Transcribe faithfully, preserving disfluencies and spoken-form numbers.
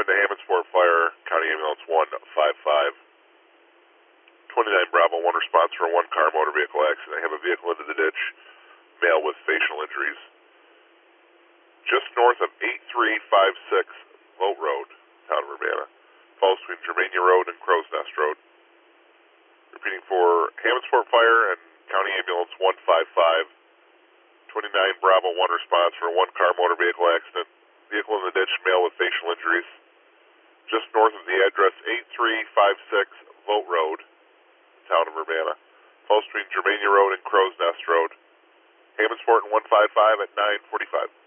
into Hammondsport Fire, County Ambulance one five five. twenty-nine Bravo, one response for a one-car motor vehicle accident. I have a vehicle into the ditch, male with facial injuries. Just north of eight three five six Vote Road, town of Urbana. Falls between Germania Road and Crow's Nest Road. Repeating for Hammondsport Fire and County Ambulance one five five. twenty-nine Bravo, one response for a one-car motor vehicle accident. Vehicle in the ditch, male with facial injuries. Just north of the address eight three five six Vote Road, town of Urbana. Falls between Germania Road and Crow's Nest Road. Hammondsport and one five five at nine forty-five.